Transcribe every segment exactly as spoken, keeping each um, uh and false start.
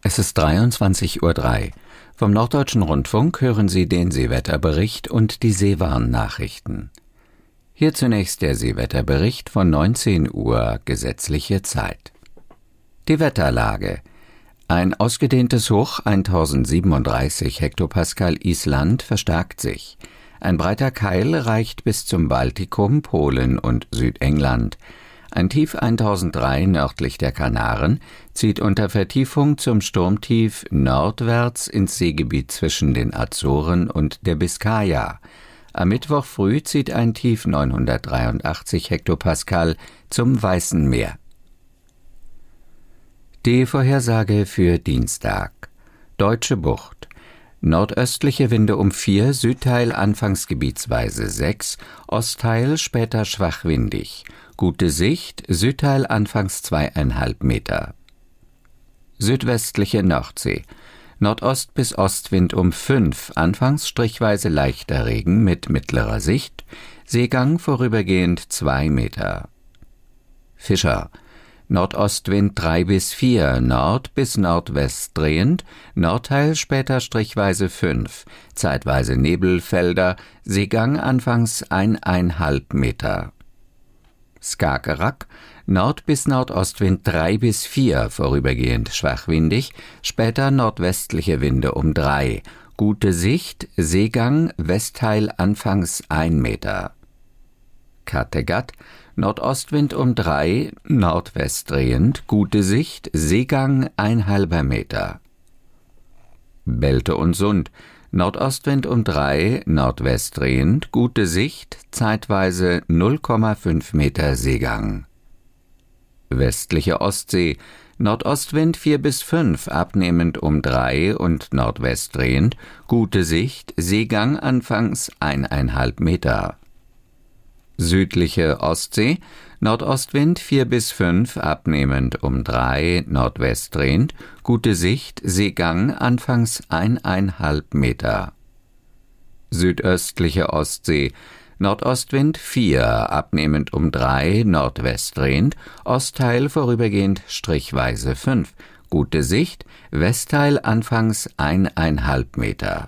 Es ist dreiundzwanzig Uhr drei. Vom Norddeutschen Rundfunk hören Sie den Seewetterbericht und die Seewarn-Nachrichten. Hier zunächst der Seewetterbericht von neunzehn Uhr gesetzliche Zeit. Die Wetterlage. Ein ausgedehntes Hoch tausendsiebenunddreißig Hektopascal Island verstärkt sich. Ein breiter Keil reicht bis zum Baltikum, Polen und Südengland. Ein Tief tausenddrei nördlich der Kanaren zieht unter Vertiefung zum Sturmtief nordwärts ins Seegebiet zwischen den Azoren und der Biskaya. Am Mittwoch früh zieht ein Tief neunhundertdreiundachtzig Hektopascal zum Weißen Meer. Die Vorhersage für Dienstag. Deutsche Bucht. Nordöstliche Winde um vier, Südteil anfangs gebietsweise sechs, Ostteil später schwach windig. Gute Sicht, Südteil anfangs zweieinhalb Meter. Südwestliche Nordsee. Nordost bis Ostwind um fünf, anfangs strichweise leichter Regen mit mittlerer Sicht, Seegang vorübergehend zwei Meter. Fischer. Nordostwind drei bis vier, Nord bis Nordwest drehend, Nordteil später strichweise fünf, zeitweise Nebelfelder, Seegang anfangs eineinhalb Meter. Skagerrak, Nord- bis Nordostwind drei bis vier, vorübergehend schwachwindig, später nordwestliche Winde um drei, gute Sicht, Seegang, Westteil anfangs ein Meter. Kattegat, Nordostwind um drei, Nordwest drehend, gute Sicht, Seegang ein halber Meter. Belte und Sund, Nordostwind um drei, Nordwest drehend, gute Sicht, zeitweise null Komma fünf Meter Seegang. Westliche Ostsee, Nordostwind vier bis fünf, abnehmend um drei und Nordwest drehend, gute Sicht, Seegang anfangs eineinhalb Meter. Südliche Ostsee, Nordostwind vier bis fünf, abnehmend um drei, Nordwest drehend, gute Sicht, Seegang anfangs eineinhalb Meter. Südöstliche Ostsee, Nordostwind vier, abnehmend um drei, Nordwest drehend, Ostteil vorübergehend strichweise fünf, gute Sicht, Westteil anfangs eineinhalb Meter.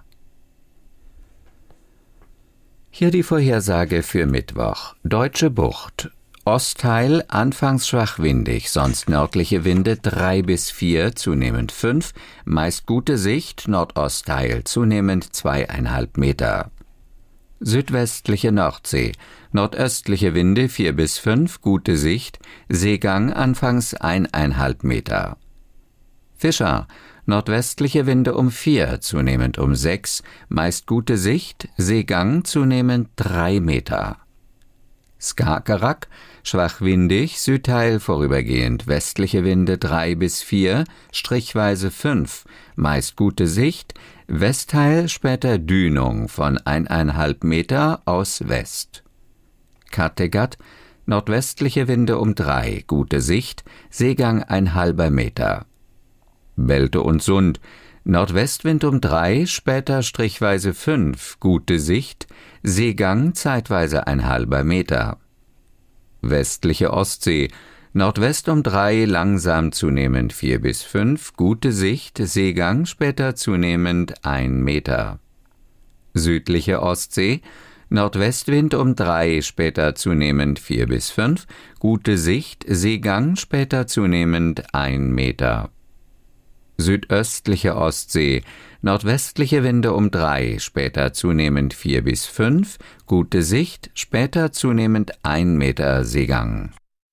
Hier die Vorhersage für Mittwoch. Deutsche Bucht. Ostteil anfangs schwach windig, sonst nördliche Winde drei bis vier, zunehmend fünf, meist gute Sicht, Nordostteil zunehmend zweieinhalb Meter. Südwestliche Nordsee, nordöstliche Winde vier bis fünf, gute Sicht, Seegang anfangs eineinhalb Meter. Fischer, nordwestliche Winde um vier, zunehmend um sechs, meist gute Sicht, Seegang zunehmend drei Meter. Skagerrak, schwach windig, Südteil vorübergehend westliche Winde drei bis vier, strichweise fünf, meist gute Sicht, Westteil später Dünung von eineinhalb Meter aus West. Kattegat, nordwestliche Winde um drei, gute Sicht, Seegang ein halber Meter. Belte und Sund, Nordwestwind um drei, später strichweise fünf, gute Sicht, Seegang zeitweise ein halber Meter. Westliche Ostsee, Nordwest um drei, langsam zunehmend vier bis fünf, gute Sicht, Seegang später zunehmend ein Meter. Südliche Ostsee, Nordwestwind um drei, später zunehmend vier bis fünf, gute Sicht, Seegang später zunehmend ein Meter. Südöstliche Ostsee, nordwestliche Winde um drei, später zunehmend vier bis fünf, gute Sicht, später zunehmend ein Meter Seegang.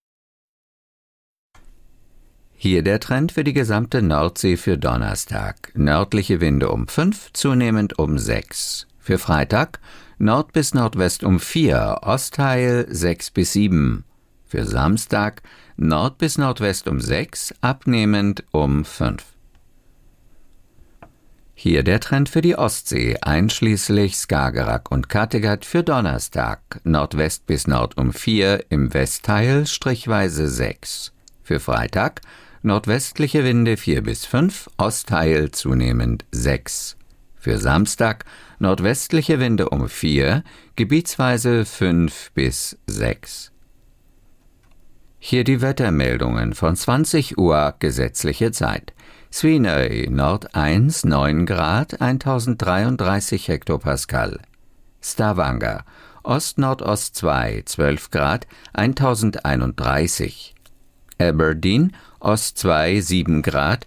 Hier der Trend für die gesamte Nordsee für Donnerstag. Nördliche Winde um fünf, zunehmend um sechs. Für Freitag Nord bis Nordwest um vier, Ostteil sechs bis sieben. Für Samstag Nord bis Nordwest um sechs, abnehmend um fünf. Hier der Trend für die Ostsee, einschließlich Skagerrak und Kattegat für Donnerstag. Nordwest bis Nord um vier, im Westteil strichweise sechs. Für Freitag nordwestliche Winde vier bis fünf, Ostteil zunehmend sechs. Für Samstag nordwestliche Winde um vier, gebietsweise fünf bis sechs. Hier die Wettermeldungen von zwanzig Uhr gesetzliche Zeit. Svinøy, Nord eins, neun Grad, tausenddreiunddreißig Hektopascal. Stavanger, Ost-Nordost zwei, zwölf Grad, tausendeinunddreißig. Aberdeen, Ost zwei, sieben Grad,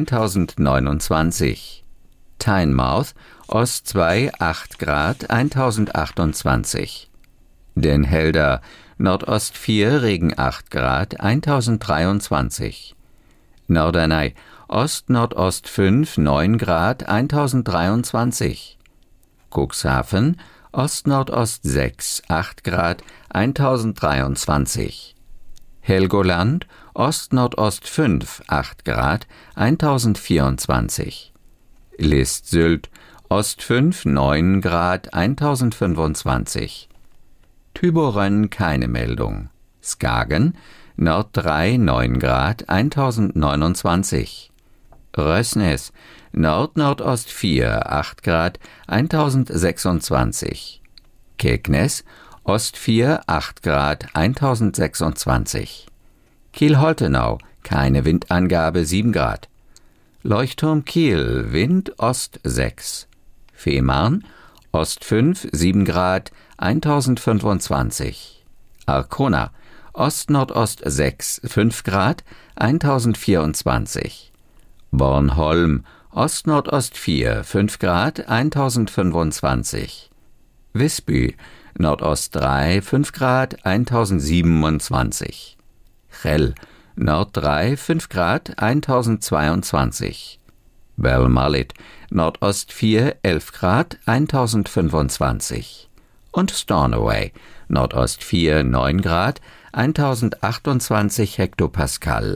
tausendneunundzwanzig. Tynemouth, Ost zwei, acht Grad, tausendachtundzwanzig. Den Helder, Nordost vier, Regen acht Grad, tausenddreiundzwanzig. Norderney, Ost-Nordost fünf, neun Grad, tausenddreiundzwanzig. Cuxhaven, Ost-Nordost sechs, acht Grad, tausenddreiundzwanzig. Helgoland, Ost-Nordost fünf, acht Grad, tausendvierundzwanzig. List-Sylt, Ost fünf, neun Grad, tausendfünfundzwanzig. Thyborøn keine Meldung. Skagen, Nord drei, neun Grad, tausendneunundzwanzig. Røsnes, Nord-Nordost vier, acht Grad, tausendsechsundzwanzig. Kegnäs, Ost vier, acht Grad, tausendsechsundzwanzig. Kiel-Holtenau, keine Windangabe, sieben Grad. Leuchtturm Kiel, Wind Ost sechs. Fehmarn, Ost fünf, sieben Grad, tausendfünfundzwanzig. Arkona, Ost-Nordost sechs, fünf Grad, tausendvierundzwanzig. Bornholm, Ost-Nordost vier, fünf Grad, tausendfünfundzwanzig. Visby, Nordost drei, fünf Grad, tausendsiebenundzwanzig. Chell, Nord drei, fünf Grad, tausendzweiundzwanzig. Belmalit, Nordost vier, elf Grad, tausendzweiundzwanzig. Und Stornoway, Nordost vier, neun Grad, tausendachtundzwanzig Hektopascal.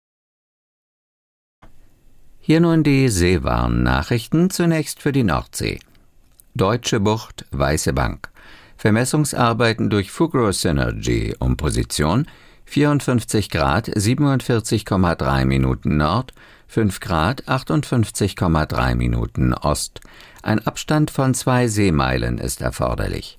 Hier nun die Seewarn-Nachrichten, zunächst für die Nordsee. Deutsche Bucht, Weiße Bank. Vermessungsarbeiten durch Fugro Synergy um Position vierundfünfzig Grad, siebenundvierzig Komma drei Minuten Nord, fünf Grad, achtundfünfzig Komma drei Minuten Ost. Ein Abstand von zwei Seemeilen ist erforderlich.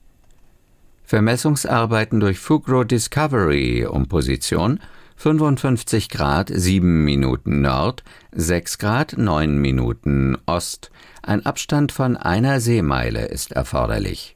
Vermessungsarbeiten durch Fugro Discovery um Position fünfundfünfzig Grad, sieben Minuten Nord, sechs Grad, neun Minuten Ost. Ein Abstand von einer Seemeile ist erforderlich.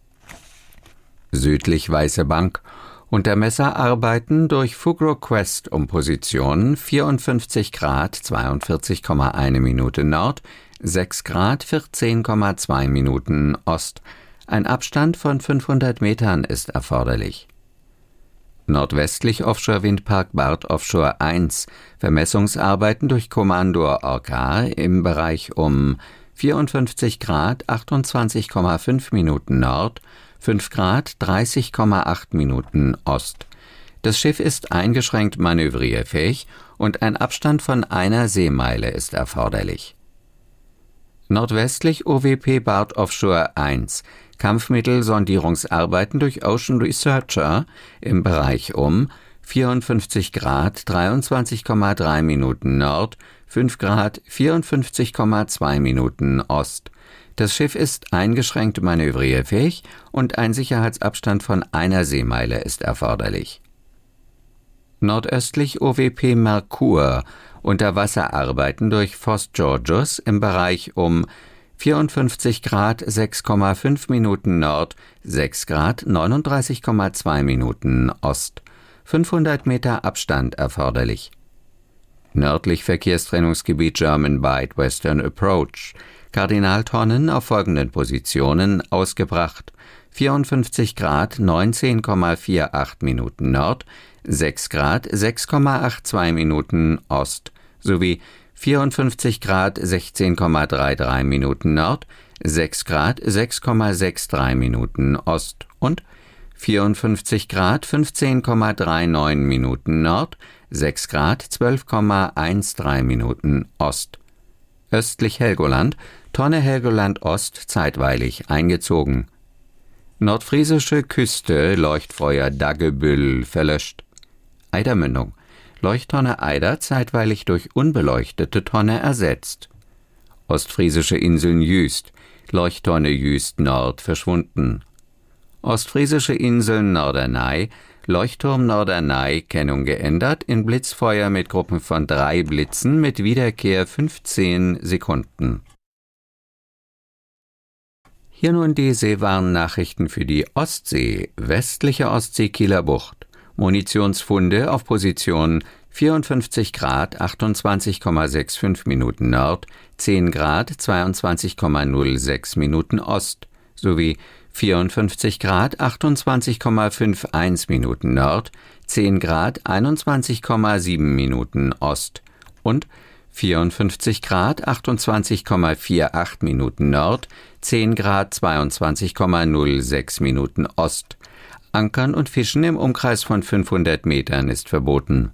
Südlich Weiße Bank. Untermesserarbeiten durch Fugro Quest um Position vierundfünfzig Grad, zweiundvierzig Komma eins Minute Nord, sechs Grad, vierzehn Komma zwei Minuten Ost. Ein Abstand von fünfhundert Metern ist erforderlich. Nordwestlich Offshore-Windpark Barth Offshore eins. Vermessungsarbeiten durch Komandor Orca im Bereich um vierundfünfzig Grad, achtundzwanzig Komma fünf Minuten Nord, fünf Grad, dreißig Komma acht Minuten Ost. Das Schiff ist eingeschränkt manövrierfähig und ein Abstand von einer Seemeile ist erforderlich. Nordwestlich O W P Barth Offshore eins. Kampfmittelsondierungsarbeiten durch Ocean Researcher im Bereich um vierundfünfzig Grad, dreiundzwanzig Komma drei Minuten Nord, fünf Grad, vierundfünfzig Komma zwei Minuten Ost. Das Schiff ist eingeschränkt manövrierfähig und ein Sicherheitsabstand von einer Seemeile ist erforderlich. Nordöstlich O W P Merkur. Unterwasserarbeiten durch Voss Georgios im Bereich um vierundfünfzig Grad, sechs Komma fünf Minuten Nord, sechs Grad, neununddreißig Komma zwei Minuten Ost. fünfhundert Meter Abstand erforderlich. Nördlich Verkehrstrennungsgebiet German Bight Western Approach. Kardinaltonnen auf folgenden Positionen ausgebracht: vierundfünfzig Grad, neunzehn Komma achtundvierzig Minuten Nord, sechs Grad, sechs Komma zweiundachtzig Minuten Ost sowie vierundfünfzig Grad, sechzehn Komma dreiunddreißig Minuten Nord, sechs Grad, sechs Komma dreiundsechzig Minuten Ost und vierundfünfzig Grad, fünfzehn Komma neununddreißig Minuten Nord, sechs Grad, zwölf Komma dreizehn Minuten Ost. Östlich Helgoland, Tonne Helgoland Ost zeitweilig eingezogen. Nordfriesische Küste, Leuchtfeuer Daggebüll verlöscht. Eidermündung, Leuchttonne Eider zeitweilig durch unbeleuchtete Tonne ersetzt. Ostfriesische Inseln Jüst, Leuchttonne Jüst Nord verschwunden. Ostfriesische Inseln Norderney, Leuchtturm Norderney Kennung geändert in Blitzfeuer mit Gruppen von drei Blitzen mit Wiederkehr fünfzehn Sekunden. Hier nun die Seewarnnachrichten für die Ostsee, westliche Ostsee Kieler Bucht. Munitionsfunde auf Position vierundfünfzig Grad achtundzwanzig Komma fünfundsechzig Minuten Nord, zehn Grad zweiundzwanzig Komma null sechs Minuten Ost sowie vierundfünfzig Grad achtundzwanzig Komma einundfünfzig Minuten Nord, zehn Grad einundzwanzig Komma sieben Minuten Ost und vierundfünfzig Grad achtundzwanzig Komma achtundvierzig Minuten Nord, zehn Grad zweiundzwanzig Komma null sechs Minuten Ost. Ankern und Fischen im Umkreis von fünfhundert Metern ist verboten.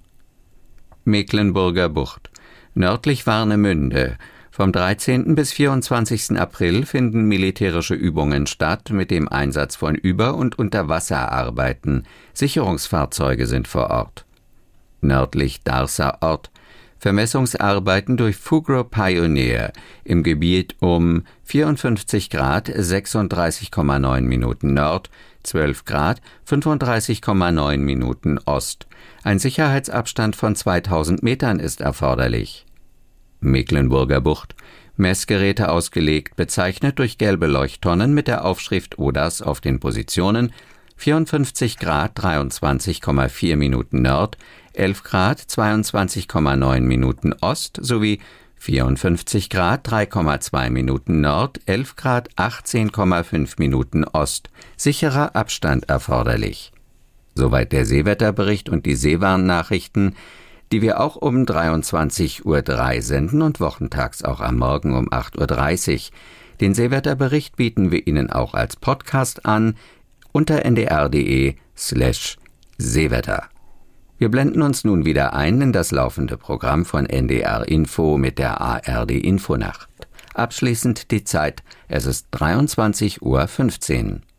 Mecklenburger Bucht. Nördlich Warnemünde. Vom dreizehnten bis vierundzwanzigsten April finden militärische Übungen statt mit dem Einsatz von Über- und Unterwasserarbeiten. Sicherungsfahrzeuge sind vor Ort. Nördlich Darßer Ort. Vermessungsarbeiten durch Fugro Pioneer im Gebiet um vierundfünfzig Grad sechsunddreißig Komma neun Minuten Nord, zwölf Grad fünfunddreißig Komma neun Minuten Ost. Ein Sicherheitsabstand von zweitausend Metern ist erforderlich. Mecklenburger Bucht. Messgeräte ausgelegt, bezeichnet durch gelbe Leuchttonnen mit der Aufschrift O D A S auf den Positionen vierundfünfzig Grad dreiundzwanzig Komma vier Minuten Nord, elf Grad zweiundzwanzig Komma neun Minuten Ost sowie vierundfünfzig Grad drei Komma zwei Minuten Nord, elf Grad achtzehn Komma fünf Minuten Ost. Sicherer Abstand erforderlich. Soweit der Seewetterbericht und die Seewarnnachrichten, die wir auch um dreiundzwanzig Uhr drei senden und wochentags auch am Morgen um acht Uhr dreißig. Den Seewetterbericht bieten wir Ihnen auch als Podcast an unter ndr.de slash Seewetter. Wir blenden uns nun wieder ein in das laufende Programm von N D R Info mit der A R D Infonacht. Abschließend die Zeit, es ist dreiundzwanzig Uhr fünfzehn.